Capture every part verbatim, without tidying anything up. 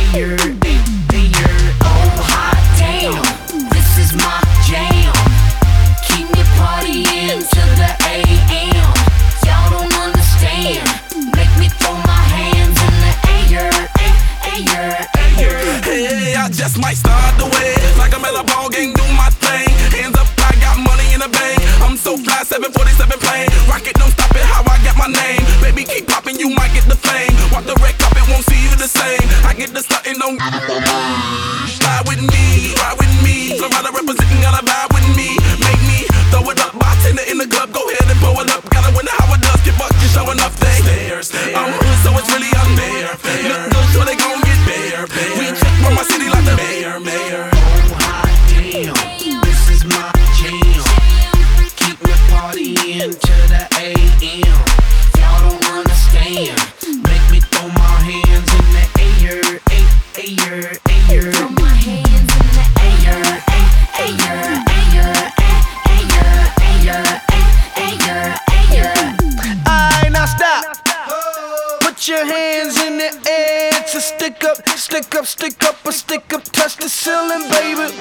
ayer, ayer. Oh hot damn, this is my jam. Keep me partying till the A M. Y'all don't understand. Make me throw my hands in the ayer, ayer, ayer. Hey, I just might start the way. Like I'm at a ball game, do my thing. Hands up, I got money in the bank. I'm so fly, seven forty-seven plane. Rocket, don't stop it, how I got my name. Baby, keep popping, you might get the fame. Walk the red carpet, won't see you the same. I get the stunting, don't ride with me, ride with me. Florida representing, gotta vibe with me. Make me throw it up, bartender in the club. Go ahead and blow it up. Gotta win how it does, get bucked, you show enough things. I'm hood, so it's really unfair. Look good, so they gon' get bare. We check from my city like the mayor, mayor. Oh hot damn, this is my jam. Keep me partying till the A M. Y'all don't understand. Make me throw my hands in the ayer, ayer, ayer. Throw my hands in the ayer, ayer, ayer, ayer, ayer, ayer, ayer. Alright, now stop. Put your hands in the air to stick up, stick up, stick up, or stick up, touch the ceiling, baby.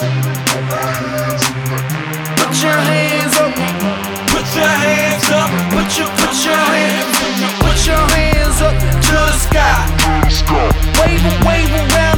Put your hands up, Put your hands up, put your, put your hands, put your hands up to the sky. Wave 'em, wave around.